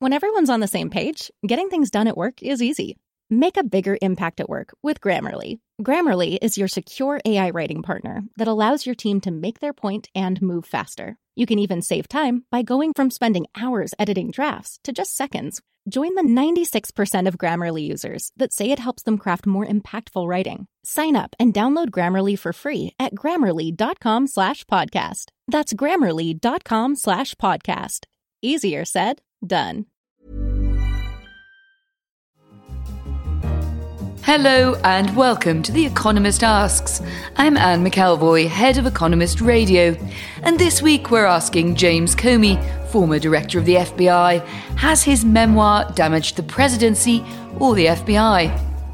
When everyone's on the same page, getting things done at work is easy. Make a bigger impact at work with Grammarly. Grammarly is your secure AI writing partner that allows your team to make their point and move faster. You can even save time by going from spending hours editing drafts to just seconds. Join the 96% of Grammarly users that say it helps them craft more impactful writing. Sign up and download Grammarly for free at grammarly.com/podcast. That's grammarly.com/podcast. Easier said, done. Hello and welcome to The Economist Asks. I'm Anne McElvoy, head of Economist Radio. And this week we're asking James Comey, former director of the FBI, has his memoir damaged the presidency or the FBI?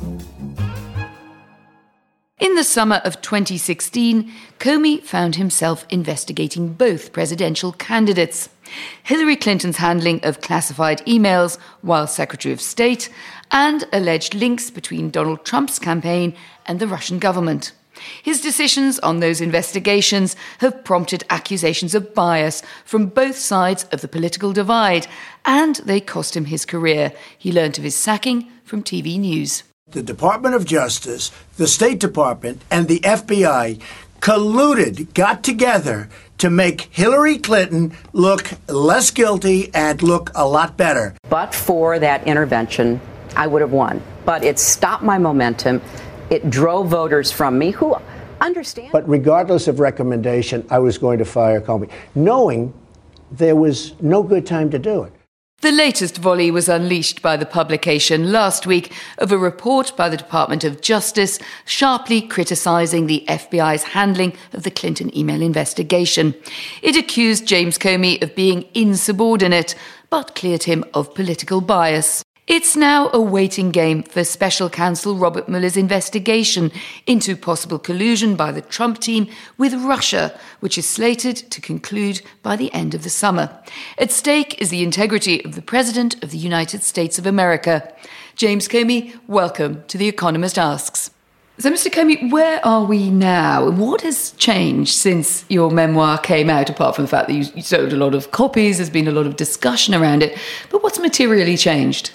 In the summer of 2016, Comey found himself investigating both presidential candidates. Hillary Clinton's handling of classified emails while Secretary of State, and alleged links between Donald Trump's campaign and the Russian government. His decisions on those investigations have prompted accusations of bias from both sides of the political divide, and they cost him his career. He learnt of his sacking from TV News. The Department of Justice, the State Department, and the FBI colluded, got together to make Hillary Clinton look less guilty and look a lot better. But for that intervention, I would have won. But it stopped my momentum. It drove voters from me who understand. But regardless of recommendation, I was going to fire Comey, knowing there was no good time to do it. The latest volley was unleashed by the publication last week of a report by the Department of Justice sharply criticising the FBI's handling of the Clinton email investigation. It accused James Comey of being insubordinate, but cleared him of political bias. It's now a waiting game for Special Counsel Robert Mueller's investigation into possible collusion by the Trump team with Russia, which is slated to conclude by the end of the summer. At stake is the integrity of the President of the United States of America. James Comey, welcome to The Economist Asks. So, Mr. Comey, where are we now? What has changed since your memoir came out, apart from the fact that you sold a lot of copies, there's been a lot of discussion around it, but what's materially changed?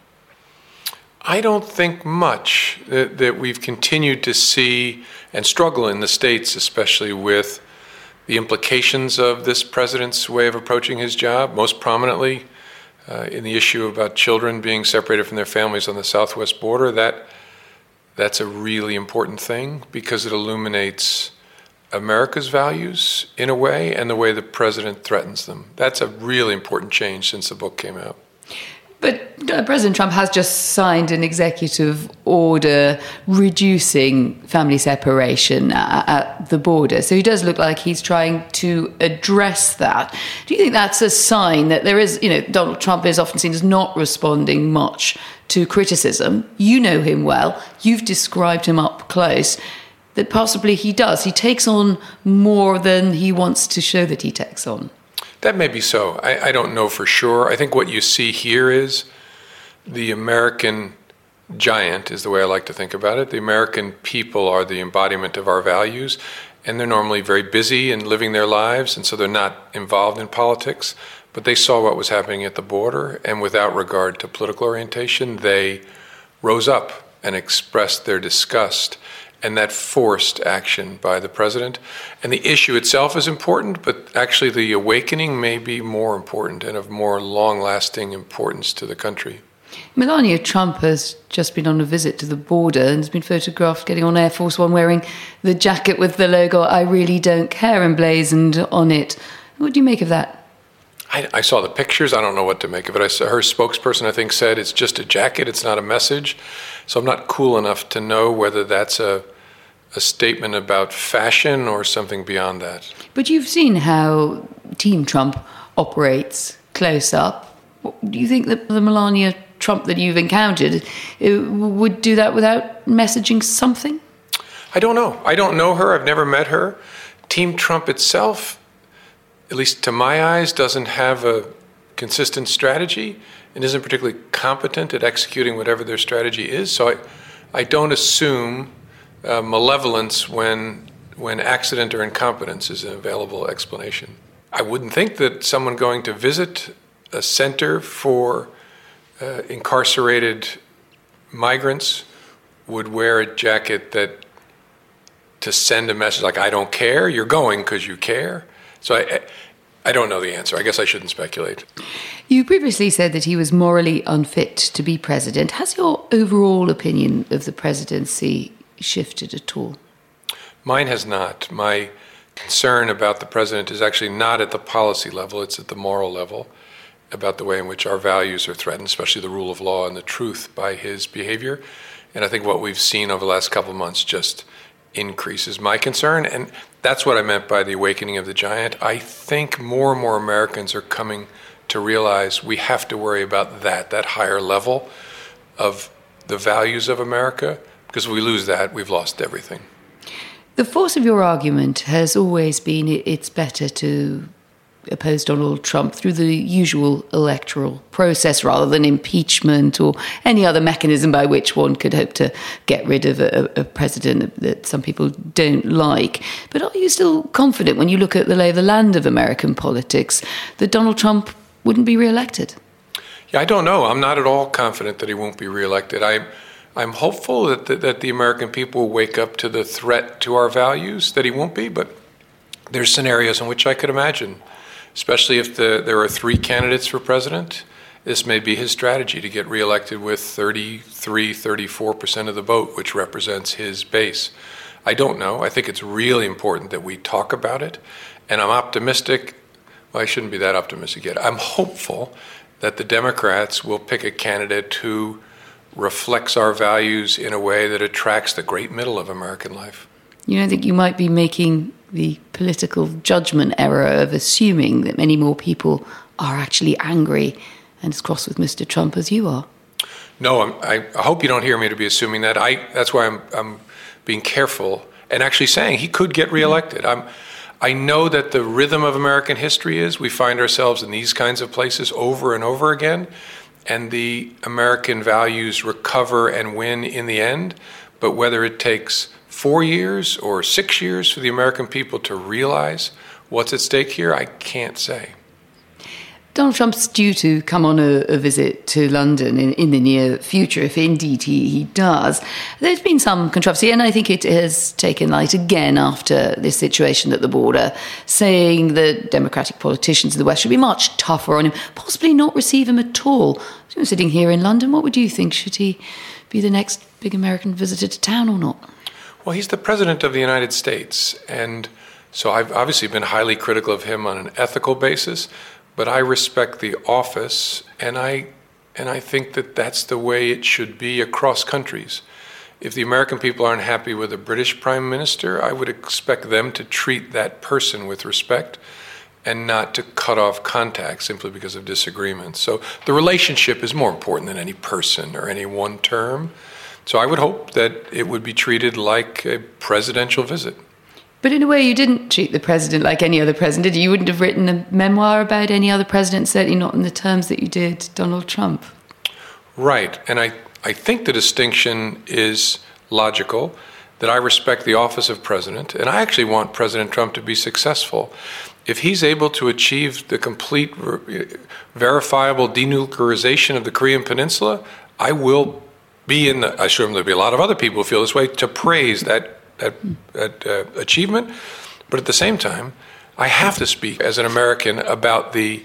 I don't think much. That we've continued to see and struggle in the States, especially with the implications of this president's way of approaching his job, most prominently in the issue about children being separated from their families on the southwest border. That's a really important thing because it illuminates America's values in a way and the way the president threatens them. That's a really important change since the book came out. But President Trump has just signed an executive order reducing family separation at the border. So he does look like he's trying to address that. Do you think that's a sign that there is, Donald Trump is often seen as not responding much to criticism? You know him well. You've described him up close. That possibly he does. He takes on more than he wants to show that he takes on. That may be so. I don't know for sure. I think what you see here is the American giant, is the way I like to think about it. The American people are the embodiment of our values, and they're normally very busy and living their lives, and so they're not involved in politics. But they saw what was happening at the border, and without regard to political orientation, they rose up and expressed their disgust. And that forced action by the president. And the issue itself is important, but actually the awakening may be more important and of more long-lasting importance to the country. Melania Trump has just been on a visit to the border and has been photographed getting on Air Force One wearing the jacket with the logo "I really don't care" emblazoned on it. What do you make of that? I saw the pictures. I don't know what to make of it. Her spokesperson, I think, said it's just a jacket. It's not a message. So I'm not cool enough to know whether that's a statement about fashion or something beyond that. But you've seen how Team Trump operates close up. Do you think that the Melania Trump that you've encountered would do that without messaging something? I don't know. I don't know her. I've never met her. Team Trump itself, at least to my eyes, doesn't have a consistent strategy and isn't particularly competent at executing whatever their strategy is. So I don't assume malevolence when accident or incompetence is an available explanation. I wouldn't think that someone going to visit a center for incarcerated migrants would wear a jacket to send a message like, I don't care, you're going because you care. So I don't know the answer. I guess I shouldn't speculate. You previously said that he was morally unfit to be president. Has your overall opinion of the presidency shifted at all? Mine has not. My concern about the president is actually not at the policy level, it's at the moral level, about the way in which our values are threatened, especially the rule of law and the truth, by his behavior. And I think what we've seen over the last couple of months just increases my concern. And that's what I meant by the awakening of the giant. I think more and more Americans are coming to realize we have to worry about that higher level of the values of America, because if we lose that, we've lost everything. The force of your argument has always been it's better to oppose Donald Trump through the usual electoral process rather than impeachment or any other mechanism by which one could hope to get rid of a president that some people don't like. But are you still confident when you look at the lay of the land of American politics that Donald Trump wouldn't be re-elected? Yeah, I don't know. I'm not at all confident that he won't be re-elected. I'm hopeful that the American people will wake up to the threat to our values, that he won't be, but there's scenarios in which I could imagine, especially if there are 3 candidates for president. This may be his strategy to get reelected with 34% of the vote, which represents his base. I don't know. I think it's really important that we talk about it. And I'm optimistic. Well, I shouldn't be that optimistic yet. I'm hopeful that the Democrats will pick a candidate who reflects our values in a way that attracts the great middle of American life. You don't think you might be making the political judgment error of assuming that many more people are actually angry and as cross with Mr. Trump as you are? No, I hope you don't hear me to be assuming that. That's why I'm being careful and actually saying he could get reelected. I know that the rhythm of American history is we find ourselves in these kinds of places over and over again, and the American values recover and win in the end. But whether it takes 4 years or 6 years for the American people to realize what's at stake here, I can't say. Donald Trump's due to come on a visit to London in the near future, if indeed he does. There's been some controversy, and I think it has taken light again after this situation at the border, saying that Democratic politicians in the West should be much tougher on him, possibly not receive him at all. So sitting here in London, what would you think? Should he be the next big American visitor to town or not? Well, he's the president of the United States, and so I've obviously been highly critical of him on an ethical basis. But I respect the office, and I think that that's the way it should be across countries. If the American people aren't happy with a British prime minister, I would expect them to treat that person with respect and not to cut off contact simply because of disagreements. So the relationship is more important than any person or any one term. So I would hope that it would be treated like a presidential visit. But in a way, you didn't treat the president like any other president, did you? You wouldn't have written a memoir about any other president, certainly not in the terms that you did Donald Trump. Right. And I think the distinction is logical, that I respect the office of president, and I actually want President Trump to be successful. If he's able to achieve the complete, verifiable denuclearization of the Korean Peninsula, I will be I'm sure there'll be a lot of other people who feel this way, to praise that achievement. But at the same time, I have to speak as an American about the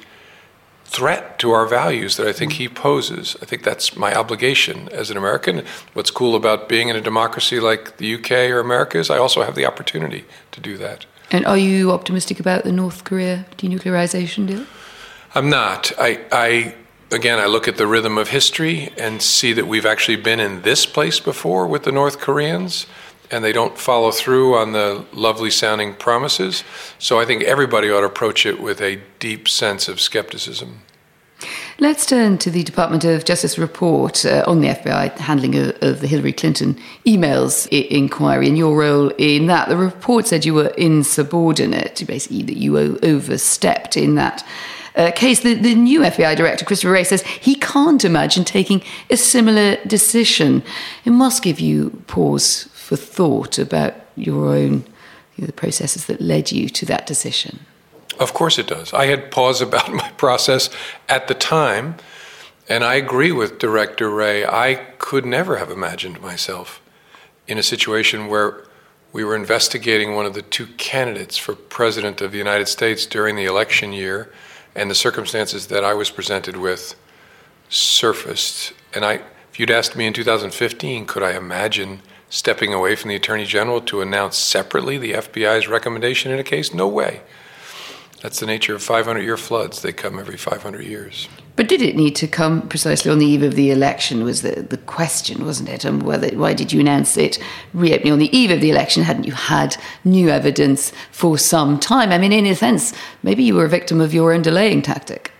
threat to our values that I think he poses. I think that's my obligation as an American. What's cool about being in a democracy like the UK or America is I also have the opportunity to do that. And are you optimistic about the North Korea denuclearization deal? I'm not. I look at the rhythm of history and see that we've actually been in this place before with the North Koreans, and they don't follow through on the lovely sounding promises. So I think everybody ought to approach it with a deep sense of skepticism. Let's turn to the Department of Justice report on the FBI handling of the Hillary Clinton emails inquiry and your role in that. The report said you were insubordinate, basically that you overstepped in that case. The new FBI director, Christopher Wray, says he can't imagine taking a similar decision. It must give you pause for thought about your own, the processes that led you to that decision. Of course it does. I had pause about my process at the time, and I agree with Director Wray. I could never have imagined myself in a situation where we were investigating one of the two candidates for President of the United States during the election year, and the circumstances that I was presented with surfaced. And if you'd asked me in 2015, could I imagine stepping away from the Attorney General to announce separately the FBI's recommendation in a case? No way. That's the nature of 500-year floods. They come every 500 years. But did it need to come precisely on the eve of the election was the question, wasn't it? And why did you announce it reopening on the eve of the election? Hadn't you had new evidence for some time? I mean, in a sense, maybe you were a victim of your own delaying tactic.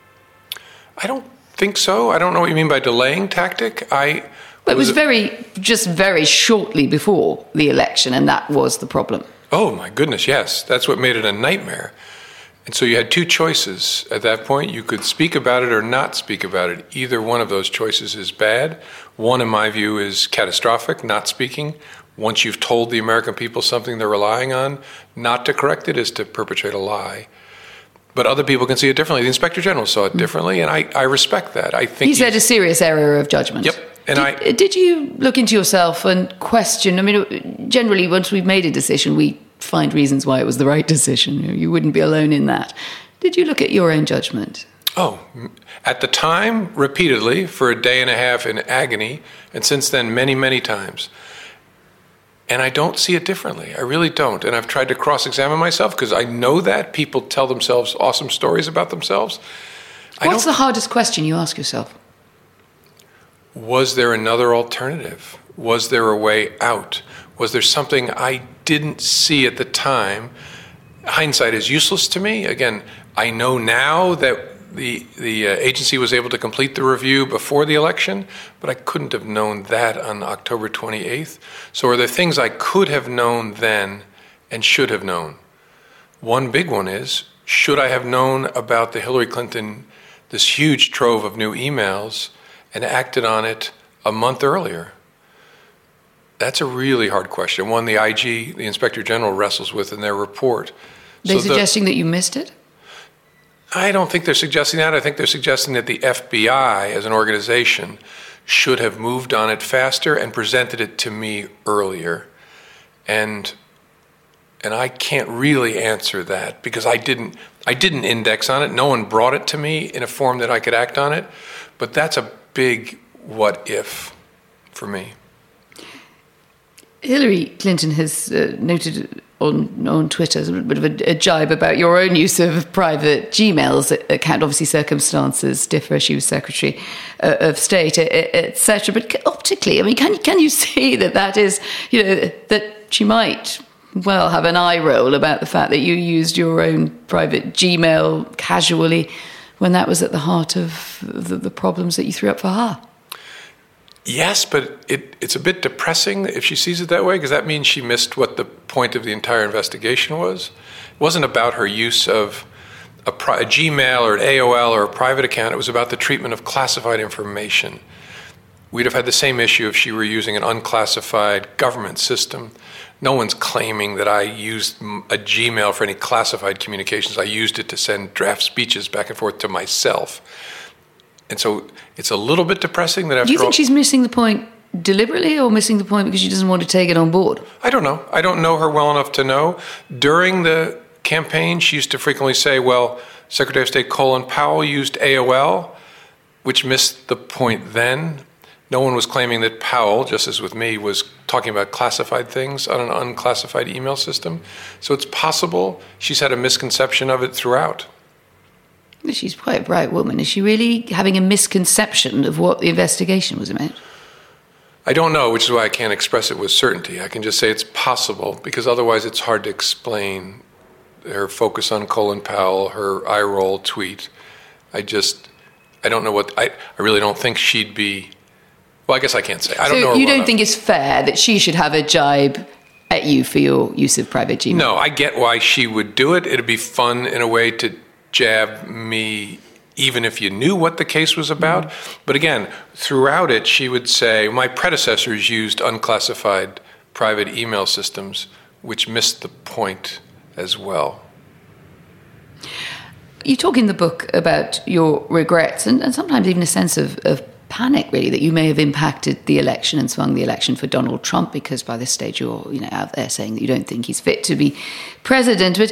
I don't think so. I don't know what you mean by delaying tactic. But it was very shortly before the election, and that was the problem. Oh, my goodness, yes. That's what made it a nightmare. And so you had two choices at that point. You could speak about it or not speak about it. Either one of those choices is bad. One, in my view, is catastrophic, not speaking. Once you've told the American people something they're relying on, not to correct it is to perpetrate a lie. But other people can see it differently. The Inspector General saw it differently, and I respect that. I think he said a serious error of judgment. Yep. And did you look into yourself and question? I mean, generally, once we've made a decision, we find reasons why it was the right decision. You wouldn't be alone in that. Did you look at your own judgment? Oh, at the time, repeatedly, for a day and a half in agony, and since then, many, many times. And I don't see it differently. I really don't. And I've tried to cross-examine myself because I know that people tell themselves awesome stories about themselves. What's the hardest question you ask yourself? Was there another alternative? Was there a way out? Was there something I didn't see at the time? Hindsight is useless to me. Again, I know now that the agency was able to complete the review before the election, but I couldn't have known that on October 28th. So are there things I could have known then and should have known? One big one is, should I have known about the Hillary Clinton, this huge trove of new emails, and acted on it a month earlier? That's a really hard question, one the IG, the Inspector General, wrestles with in their report. They're suggesting that you missed it? I don't think they're suggesting that. I think they're suggesting that the FBI, as an organization, should have moved on it faster and presented it to me earlier. And I can't really answer that because I didn't index on it. No one brought it to me in a form that I could act on it. But that's a big what if for me. Hillary Clinton has noted on Twitter a bit of a jibe about your own use of private Gmails account. Obviously, circumstances differ. She was Secretary of State, etc. But optically, I mean, can you see that is, that she might well have an eye roll about the fact that you used your own private Gmail casually when that was at the heart of the problems that you threw up for her? Yes, but it's a bit depressing if she sees it that way, because that means she missed what the point of the entire investigation was. It wasn't about her use of a Gmail or an AOL or a private account. It was about the treatment of classified information. We'd have had the same issue if she were using an unclassified government system. No one's claiming that I used a Gmail for any classified communications. I used it to send draft speeches back and forth to myself. And so it's a little bit depressing that after all... Do you think she's missing the point deliberately or missing the point because she doesn't want to take it on board? I don't know. I don't know her well enough to know. During the campaign, she used to frequently say, well, Secretary of State Colin Powell used AOL, which missed the point then. No one was claiming that Powell, just as with me, was talking about classified things on an unclassified email system. So it's possible she's had a misconception of it throughout. She's quite a bright woman. Is she really having a misconception of what the investigation was about? I don't know, which is why I can't express it with certainty. I can just say it's possible, because otherwise it's hard to explain her focus on Colin Powell, her eye roll tweet. I don't know I really don't think she'd be... Well, I guess I can't say. I don't know her So you well don't think it's fair that she should have a jibe at you for your use of private Gmail? No, I get why she would do it. It'd be fun in a way to jab me, even if you knew what the case was about. Mm-hmm. But again, throughout it, she would say, my predecessors used unclassified private email systems, which missed the point as well. You talk in the book about your regrets and sometimes even a sense of panic, really, that you may have impacted the election and swung the election for Donald Trump, because by this stage you're out there saying that you don't think he's fit to be president. But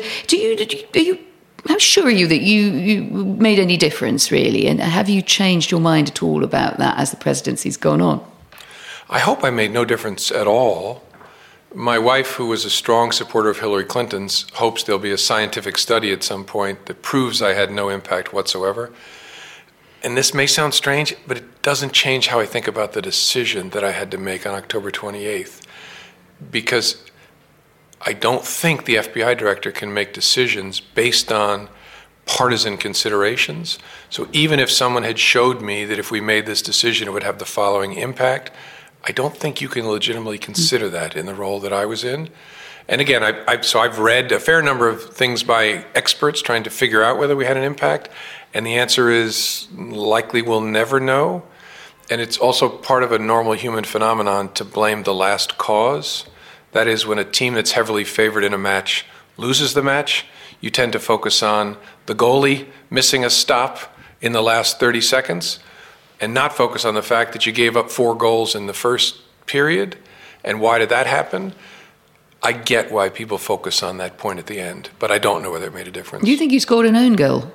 how sure are you that you made any difference, really? And have you changed your mind at all about that as the presidency's gone on? I hope I made no difference at all. My wife, who was a strong supporter of Hillary Clinton's, hopes there'll be a scientific study at some point that proves I had no impact whatsoever. And this may sound strange, but it doesn't change how I think about the decision that I had to make on October 28th. Because I don't think the FBI director can make decisions based on partisan considerations. So even if someone had showed me that if we made this decision, it would have the following impact, I don't think you can legitimately consider that in the role that I was in. And again, I've read a fair number of things by experts trying to figure out whether we had an impact. And the answer is likely we'll never know. And it's also part of a normal human phenomenon to blame the last cause. That is, when a team that's heavily favored in a match loses the match, you tend to focus on the goalie missing a stop in the last 30 seconds and not focus on the fact that you gave up 4 goals in the first period. And why did that happen? I get why people focus on that point at the end, but I don't know whether it made a difference. Do you think you scored an own goal?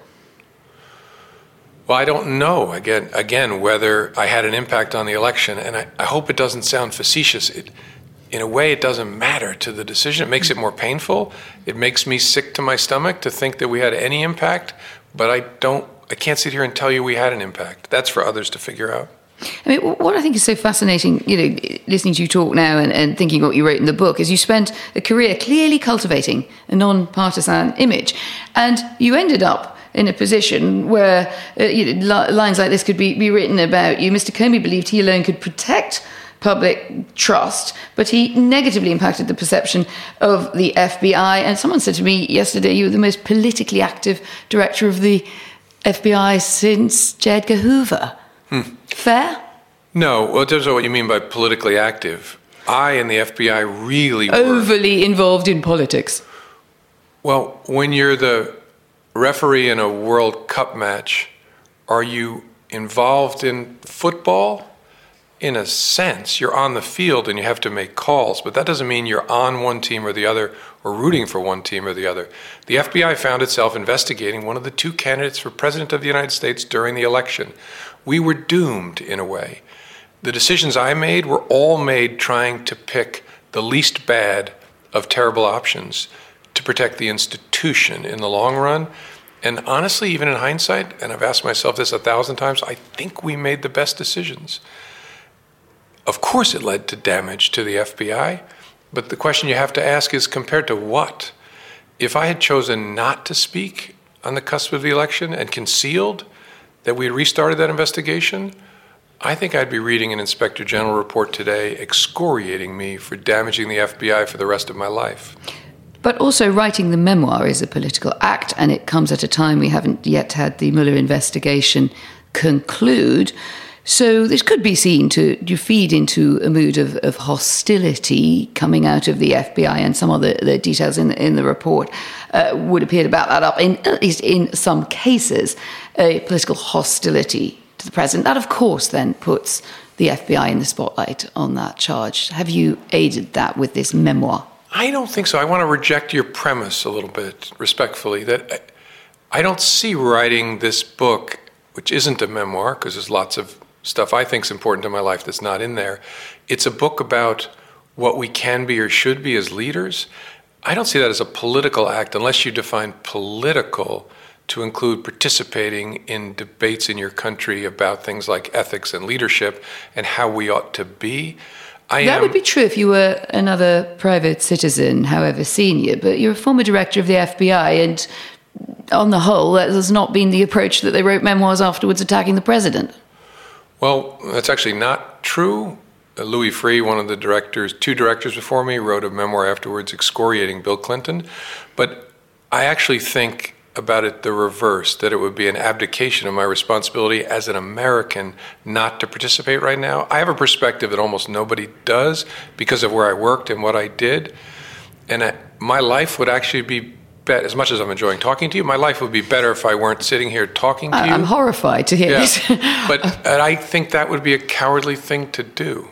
Well, I don't know, again, whether I had an impact on the election, and I hope it doesn't sound facetious. In a way, it doesn't matter to the decision. It makes it more painful. It makes me sick to my stomach to think that we had any impact, but I can't sit here and tell you we had an impact. That's for others to figure out. I mean, what I think is so fascinating, listening to you talk now and thinking what you wrote in the book, is you spent a career clearly cultivating a non-partisan image, and you ended up in a position where lines like this could be written about you. Mr. Comey believed he alone could protect public trust, but he negatively impacted the perception of the FBI. And someone said to me yesterday, you were the most politically active director of the FBI since J. Edgar Hoover. Fair? No. Well, it depends on what you mean by politically active. I and the FBI really were overly involved in politics. Well, when you're the referee in a World Cup match, are you involved in football? In a sense, you're on the field and you have to make calls, but that doesn't mean you're on one team or the other or rooting for one team or the other. The FBI found itself investigating one of the 2 candidates for President of the United States during the election. We were doomed in a way. The decisions I made were all made trying to pick the least bad of terrible options to protect the institution in the long run. And honestly, even in hindsight, and I've asked myself this 1,000 times, I think we made the best decisions. Of course it led to damage to the FBI, but the question you have to ask is compared to what? If I had chosen not to speak on the cusp of the election and concealed that we had restarted that investigation, I think I'd be reading an Inspector General report today excoriating me for damaging the FBI for the rest of my life. But also writing the memoir is a political act, and it comes at a time we haven't yet had the Mueller investigation conclude. So this could be seen to feed into a mood of hostility coming out of the FBI, and some of the details in the report would appear to back that up, at least in some cases, a political hostility to the president. That, of course, then puts the FBI in the spotlight on that charge. Have you aided that with this memoir? I don't think so. I want to reject your premise a little bit respectfully, that I don't see writing this book, which isn't a memoir, because there's lots of stuff I think is important in my life that's not in there. It's a book about what we can be or should be as leaders. I don't see that as a political act unless you define political to include participating in debates in your country about things like ethics and leadership and how we ought to be. That would be true if you were another private citizen, however senior, but you're a former director of the FBI, and on the whole, that has not been the approach that they wrote memoirs afterwards attacking the president. Well, that's actually not true. Louis Freeh, one of the directors, 2 directors before me, wrote a memoir afterwards excoriating Bill Clinton. But I actually think about it the reverse, that it would be an abdication of my responsibility as an American not to participate right now. I have a perspective that almost nobody does because of where I worked and what I did. And my life would actually be bet, as much as I'm enjoying talking to you, my life would be better if I weren't sitting here talking to you. I'm horrified to hear this. But I think that would be a cowardly thing to do.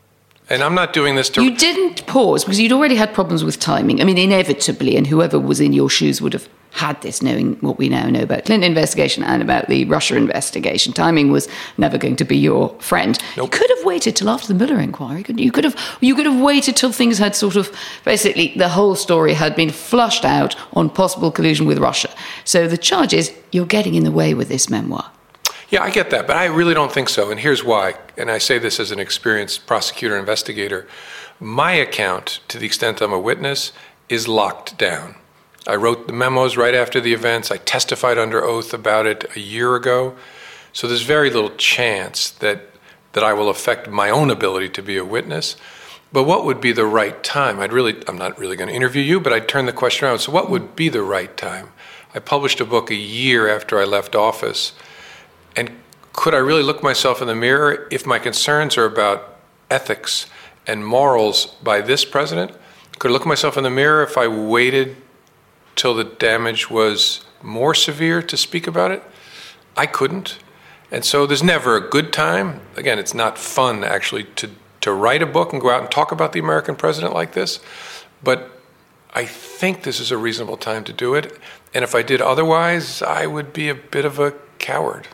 And I'm not doing this to... You didn't pause because you'd already had problems with timing. I mean, inevitably, and whoever was in your shoes would have had this, knowing what we now know about Clinton investigation and about the Russia investigation. Timing was never going to be your friend. Nope. You could have waited till after the Mueller inquiry. You could have waited till things had sort of, basically, the whole story had been flushed out on possible collusion with Russia. So the charge is you're getting in the way with this memoir. Yeah, I get that, but I really don't think so. And here's why. And I say this as an experienced prosecutor, investigator. My account, to the extent I'm a witness, is locked down. I wrote the memos right after the events. I testified under oath about it a year ago. So there's very little chance that I will affect my own ability to be a witness. But what would be the right time? I'm not really going to interview you, but I'd turn the question around. So what would be the right time? I published a book a year after I left office. And could I really look myself in the mirror if my concerns are about ethics and morals by this president? Could I look myself in the mirror if I waited till the damage was more severe to speak about it? I couldn't. And so there's never a good time. Again, it's not fun actually to write a book and go out and talk about the American president like this. But I think this is a reasonable time to do it. And if I did otherwise, I would be a bit of a coward.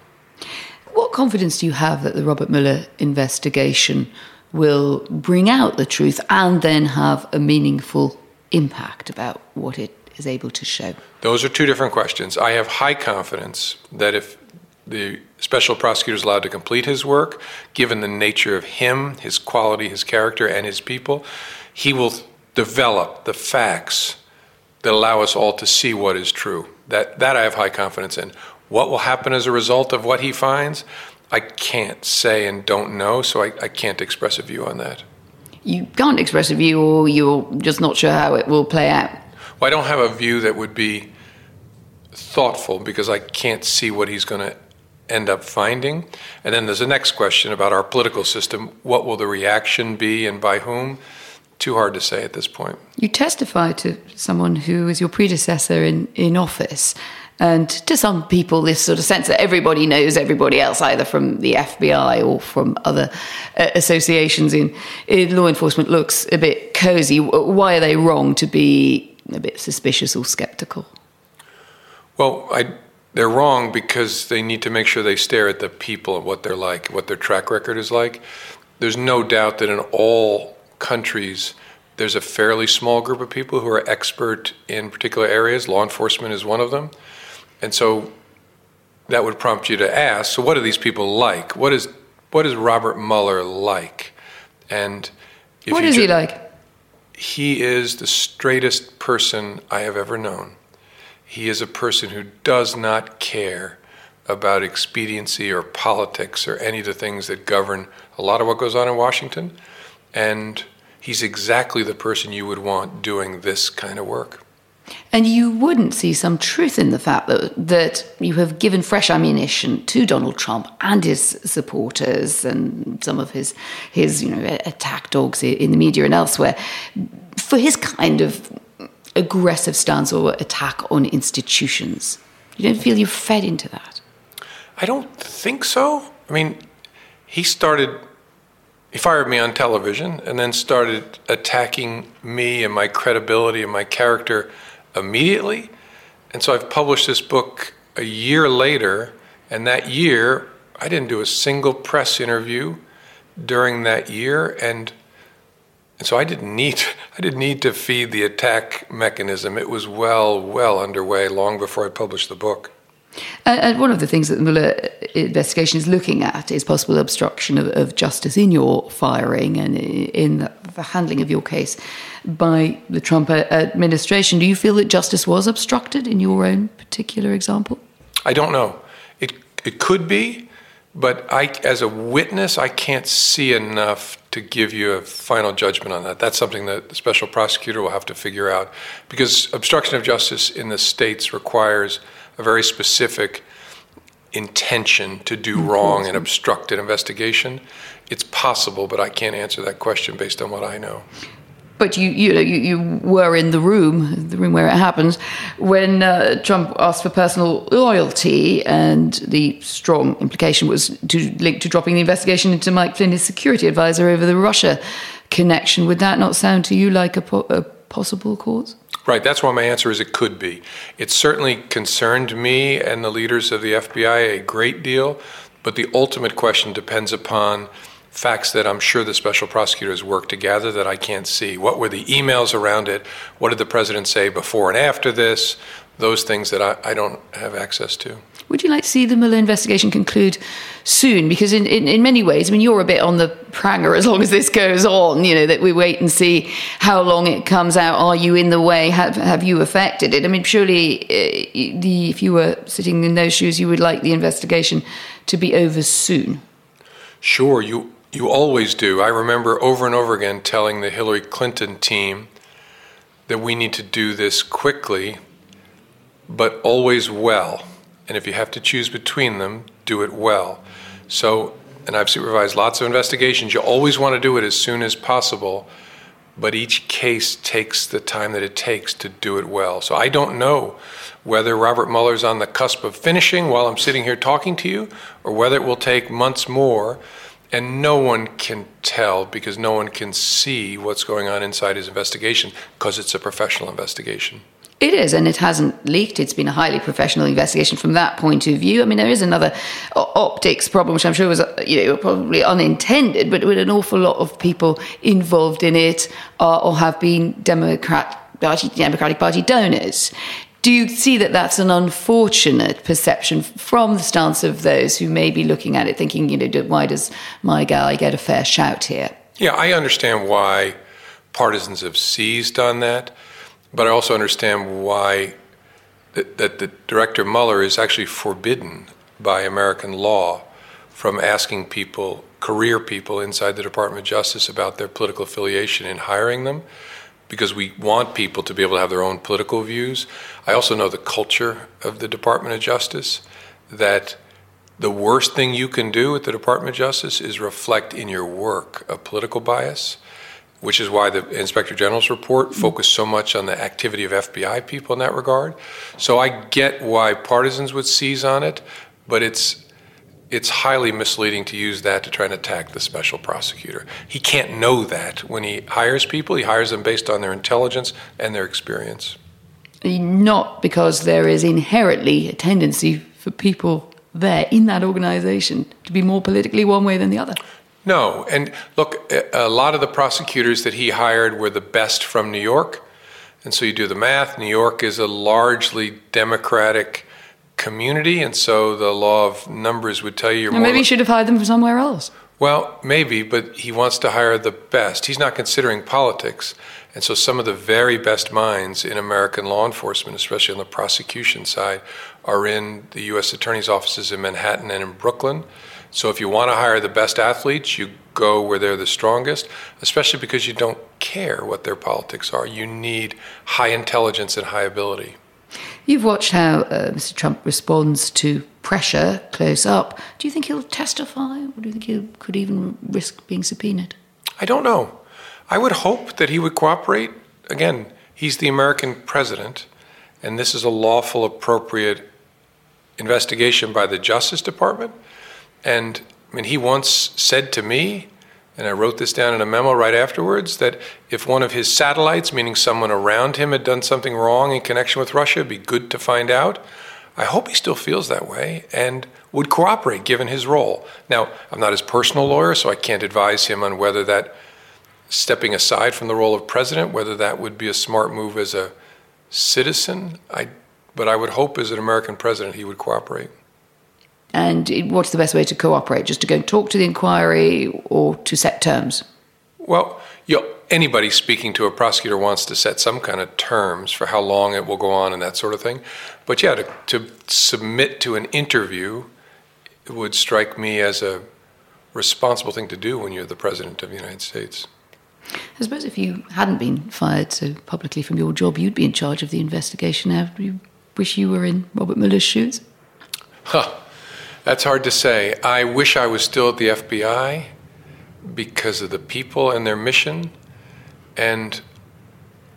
What confidence do you have that the Robert Mueller investigation will bring out the truth and then have a meaningful impact about what it is able to show? Those are two different questions. I have high confidence that if the special prosecutor is allowed to complete his work, given the nature of him, his quality, his character, and his people, he will develop the facts that allow us all to see what is true. That I have high confidence in. What will happen as a result of what he finds, I can't say and don't know, so I can't express a view on that. You can't express a view, or you're just not sure how it will play out? Well, I don't have a view that would be thoughtful because I can't see what he's going to end up finding. And then there's the next question about our political system. What will the reaction be and by whom? Too hard to say at this point. You testify to someone who was your predecessor in office. And to some people, this sort of sense that everybody knows everybody else, either from the FBI or from other associations in law enforcement, looks a bit cozy. Why are they wrong to be a bit suspicious or skeptical? Well, they're wrong because they need to make sure they stare at the people and what they're like, what their track record is like. There's no doubt that in all countries, there's a fairly small group of people who are expert in particular areas. Law enforcement is one of them. And so that would prompt you to ask, so what are these people like? What is Robert Mueller like? And what is he like? He is the straightest person I have ever known. He is a person who does not care about expediency or politics or any of the things that govern a lot of what goes on in Washington. And he's exactly the person you would want doing this kind of work. And you wouldn't see some truth in the fact that you have given fresh ammunition to Donald Trump and his supporters and some of his attack dogs in the media and elsewhere for his kind of aggressive stance or attack on institutions. You don't feel you're fed into that? I don't think so. I mean, he fired me on television and then started attacking me and my credibility and my character immediately. And so I've published this book a year later, and that year I didn't do a single press interview during that year, and so I didn't need to feed the attack mechanism. It was well underway long before I published the book. And one of the things that the Mueller investigation is looking at is possible obstruction of justice in your firing and in the handling of your case by the Trump administration. Do you feel that justice was obstructed in your own particular example? I don't know. It could be, but as a witness, I can't see enough to give you a final judgment on that. That's something that the special prosecutor will have to figure out, because obstruction of justice in the states requires a very specific intention to do wrong and obstruct an investigation. It's possible, but I can't answer that question based on what I know. But you were in the room where it happened, when Trump asked for personal loyalty, and the strong implication was linked to dropping the investigation into Mike Flynn, his security advisor, over the Russia connection. Would that not sound to you like a possible cause? Right. That's why my answer is it could be. It certainly concerned me and the leaders of the FBI a great deal, but the ultimate question depends upon facts that I'm sure the special prosecutors worked to gather that I can't see. What were the emails around it? What did the president say before and after this? Those things that I don't have access to. Would you like to see the Mueller investigation conclude soon? Because in many ways, I mean, you're a bit on the pranger as long as this goes on, that we wait and see how long it comes out. Are you in the way? Have you affected it? I mean, surely if you were sitting in those shoes, you would like the investigation to be over soon. Sure, you always do. I remember over and over again telling the Hillary Clinton team that we need to do this quickly, but always well. And if you have to choose between them, do it well. So, and I've supervised lots of investigations, you always want to do it as soon as possible, but each case takes the time that it takes to do it well. So I don't know whether Robert Mueller's on the cusp of finishing while I'm sitting here talking to you, or whether it will take months more. And no one can tell, because no one can see what's going on inside his investigation, because it's a professional investigation. It is, and it hasn't leaked. It's been a highly professional investigation from that point of view. I mean, there is another optics problem, which I'm sure was probably unintended, but with an awful lot of people involved in it or have been Democratic Party donors. Do you see that that's an unfortunate perception from the stance of those who may be looking at it thinking, why does my guy get a fair shout here? Yeah, I understand why partisans have seized on that, but I also understand why that the Director Mueller is actually forbidden by American law from asking people, career people inside the Department of Justice, about their political affiliation in hiring them, because we want people to be able to have their own political views. I also know the culture of the Department of Justice, that the worst thing you can do at the Department of Justice is reflect in your work a political bias, which is why the Inspector General's report focused so much on the activity of FBI people in that regard. So I get why partisans would seize on it, but it's highly misleading to use that to try and attack the special prosecutor. He can't know that when he hires people. He hires them based on their intelligence and their experience. Not because there is inherently a tendency for people there in that organization to be more politically one way than the other. No, and look, a lot of the prosecutors that he hired were the best from New York, and so you do the math. New York is a largely Democratic community, and so the law of numbers would tell you you're more... Maybe you should have hired them from somewhere else. Well, maybe, but he wants to hire the best. He's not considering politics, and so some of the very best minds in American law enforcement, especially on the prosecution side, are in the U.S. Attorney's offices in Manhattan and in Brooklyn. So if you want to hire the best athletes, you go where they're the strongest, especially because you don't care what their politics are. You need high intelligence and high ability. You've watched how Mr. Trump responds to pressure close up. Do you think he'll testify, or do you think he could even risk being subpoenaed? I don't know. I would hope that he would cooperate. Again, he's the American president, and this is a lawful, appropriate investigation by the Justice Department. And I mean, he once said to me, and I wrote this down in a memo right afterwards, that if one of his satellites, meaning someone around him, had done something wrong in connection with Russia, it'd be good to find out. I hope he still feels that way and would cooperate given his role. Now, I'm not his personal lawyer, so I can't advise him on whether that, stepping aside from the role of president, whether that would be a smart move as a citizen. But I would hope as an American president he would cooperate. And what's the best way to cooperate? Just to go and talk to the inquiry, or to set terms? Well, anybody speaking to a prosecutor wants to set some kind of terms for how long it will go on and that sort of thing. But yeah, to submit to an interview, it would strike me as a responsible thing to do when you're the president of the United States. I suppose if you hadn't been fired so publicly from your job, you'd be in charge of the investigation now. Do you wish you were in Robert Mueller's shoes? That's hard to say. I wish I was still at the FBI because of the people and their mission. And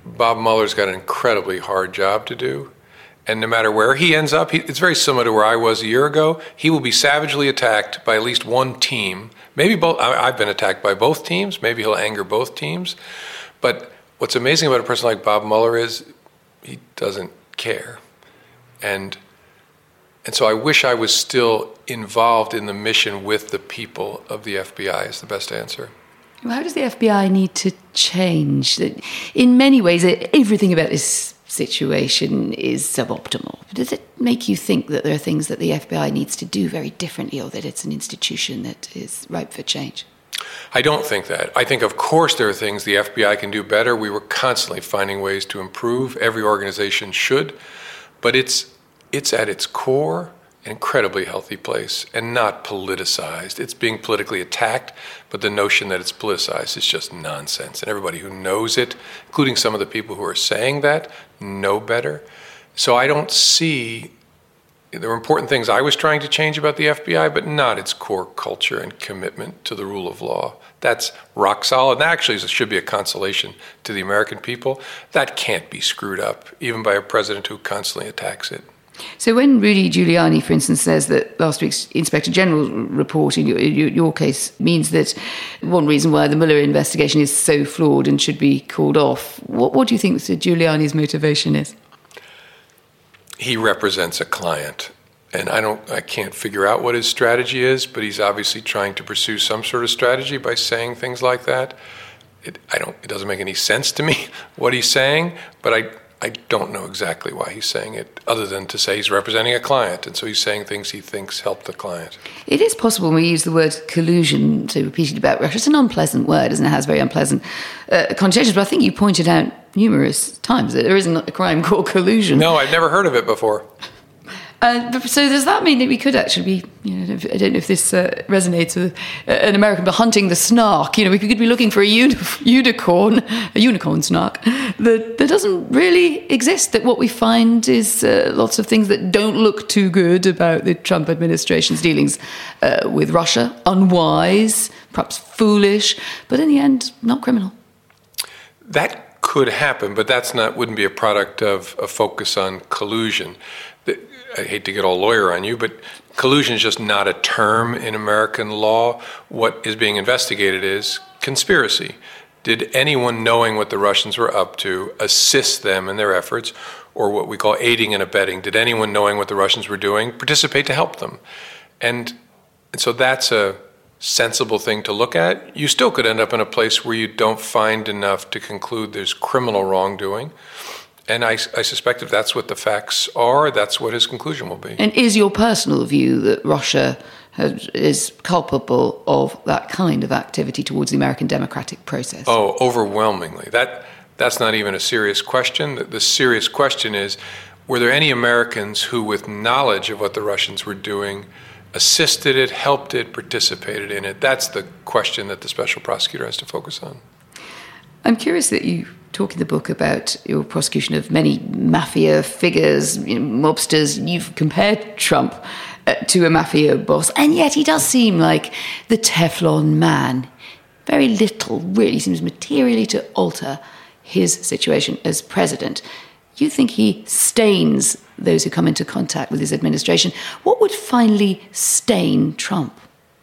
Bob Mueller's got an incredibly hard job to do. And no matter where he ends up, it's very similar to where I was a year ago. He will be savagely attacked by at least one team. Maybe both. I've been attacked by both teams. Maybe he'll anger both teams. But what's amazing about a person like Bob Mueller is he doesn't care. And so I wish I was still involved in the mission with the people of the FBI is the best answer. Well, how does the FBI need to change? In many ways, everything about this situation is suboptimal. Does it make you think that there are things that the FBI needs to do very differently, or that it's an institution that is ripe for change? I don't think that. I think, of course, there are things the FBI can do better. We were constantly finding ways to improve. Every organization should. But it's at its core an incredibly healthy place and not politicized. It's being politically attacked, but the notion that it's politicized is just nonsense. And everybody who knows it, including some of the people who are saying that, know better. So I don't see, there are important things I was trying to change about the FBI, but not its core culture and commitment to the rule of law. That's rock solid. And actually, it should be a consolation to the American people. That can't be screwed up, even by a president who constantly attacks it. So when Rudy Giuliani, for instance, says that last week's Inspector General report in your case means that one reason why the Mueller investigation is so flawed and should be called off, what do you think Mr. Giuliani's motivation is? He represents a client, and I can't figure out what his strategy is, but he's obviously trying to pursue some sort of strategy by saying things like that. It doesn't make any sense to me what he's saying, but I don't know exactly why he's saying it, other than to say he's representing a client, and so he's saying things he thinks help the client. It is possible when we use the word collusion to repeat it about Russia. It's an unpleasant word, isn't it? It has very unpleasant connotations, but I think you pointed out numerous times that there isn't a crime called collusion. No, I've never heard of it before. So does that mean that we could actually be, I don't know if this resonates with an American, but hunting the snark? We could be looking for a unicorn snark that doesn't really exist, that what we find is lots of things that don't look too good about the Trump administration's dealings with Russia, unwise, perhaps foolish, but in the end, not criminal. That could happen, but wouldn't be a product of a focus on collusion. I hate to get all lawyer on you, but collusion is just not a term in American law. What is being investigated is conspiracy. Did anyone knowing what the Russians were up to assist them in their efforts, or what we call aiding and abetting? Did anyone knowing what the Russians were doing participate to help them? And so that's a sensible thing to look at. You still could end up in a place where you don't find enough to conclude there's criminal wrongdoing. And I suspect if that's what the facts are, that's what his conclusion will be. And is your personal view that Russia is culpable of that kind of activity towards the American democratic process? Oh, overwhelmingly. That's not even a serious question. The serious question is, were there any Americans who, with knowledge of what the Russians were doing, assisted it, helped it, participated in it? That's the question that the special prosecutor has to focus on. I'm curious that you talk in the book about your prosecution of many mafia figures, mobsters. You've compared Trump to a mafia boss, and yet he does seem like the Teflon man. Very little really seems materially to alter his situation as president. You think he stains those who come into contact with his administration. What would finally stain Trump?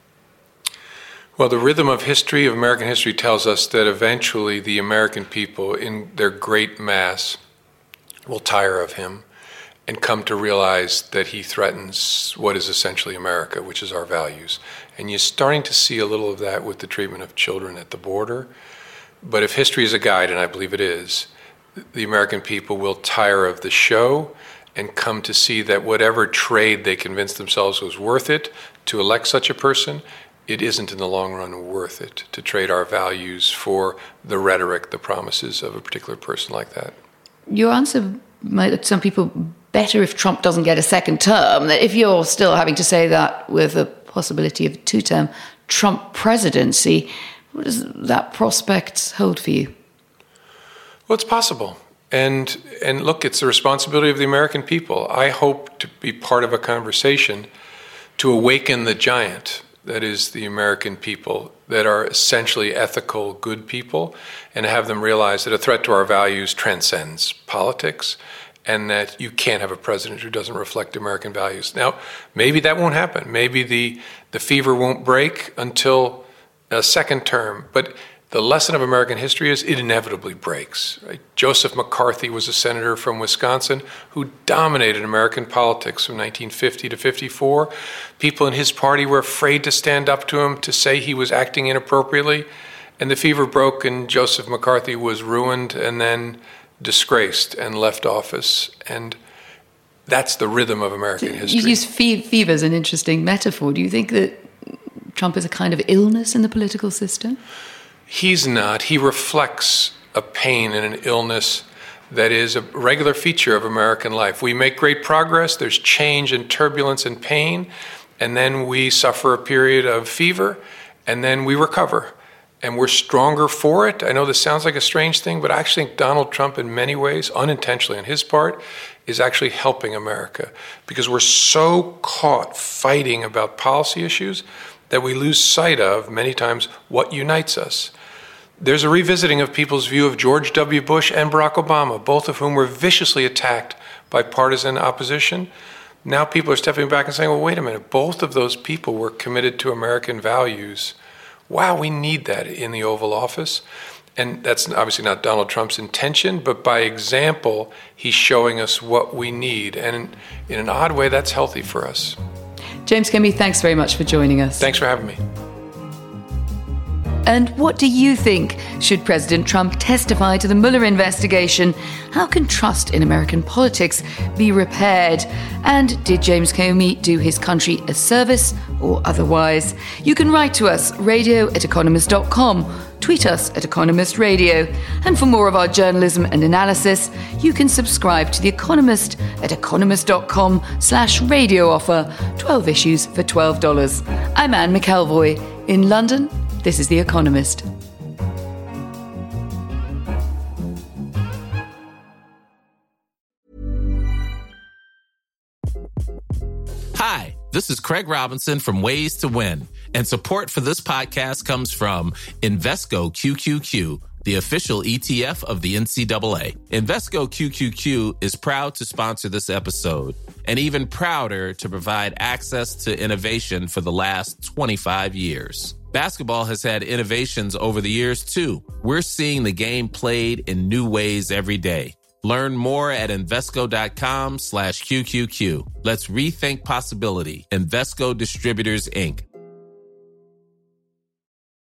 Well, the rhythm of history, of American history, tells us that eventually the American people, in their great mass, will tire of him and come to realize that he threatens what is essentially America, which is our values. And you're starting to see a little of that with the treatment of children at the border. But if history is a guide, and I believe it is, the American people will tire of the show and come to see that whatever trade they convinced themselves was worth it to elect such a person, it isn't in the long run worth it to trade our values for the rhetoric, the promises of a particular person like that. Your answer might look to some people better if Trump doesn't get a second term. That if you're still having to say that with a possibility of a two-term Trump presidency, what does that prospect hold for you? Well, it's possible. And look, it's the responsibility of the American people. I hope to be part of a conversation to awaken the giant. that is the American people, that are essentially ethical, good people, and have them realize that a threat to our values transcends politics, and that you can't have a president who doesn't reflect American values. Now, maybe that won't happen. Maybe the fever won't break until a second term, but the lesson of American history is it inevitably breaks. Right? Joseph McCarthy was a senator from Wisconsin who dominated American politics from 1950 to 54. People in his party were afraid to stand up to him, to say he was acting inappropriately, and the fever broke and Joseph McCarthy was ruined and then disgraced and left office. And that's the rhythm of American history. You use fever as an interesting metaphor. Do you think that Trump is a kind of illness in the political system? He's not. He reflects a pain and an illness that is a regular feature of American life. We make great progress, there's change and turbulence and pain, and then we suffer a period of fever, and then we recover. And we're stronger for it. I know this sounds like a strange thing, but I actually think Donald Trump, in many ways, unintentionally on his part, is actually helping America. Because we're so caught fighting about policy issues that we lose sight of, many times, what unites us. There's a revisiting of people's view of George W. Bush and Barack Obama, both of whom were viciously attacked by partisan opposition. Now people are stepping back and saying, well, wait a minute, both of those people were committed to American values. Wow, we need that in the Oval Office. And that's obviously not Donald Trump's intention, but by example, he's showing us what we need. And in an odd way, that's healthy for us. James Comey, thanks very much for joining us. Thanks for having me. And what do you think? Should President Trump testify to the Mueller investigation? How can trust in American politics be repaired? And did James Comey do his country a service or otherwise? You can write to us, radio@economist.com, tweet us at Economist Radio. And for more of our journalism and analysis, you can subscribe to The Economist at economist.com/radio offer, 12 issues for $12. I'm Anne McElvoy. In London, this is The Economist. Hi, this is Craig Robinson from Ways to Win, and support for this podcast comes from Invesco QQQ, the official ETF of the NCAA. Invesco QQQ is proud to sponsor this episode, and even prouder to provide access to innovation for the last 25 years. Basketball has had innovations over the years, too. We're seeing the game played in new ways every day. Learn more at Invesco.com/QQQ. Let's rethink possibility. Invesco Distributors, Inc.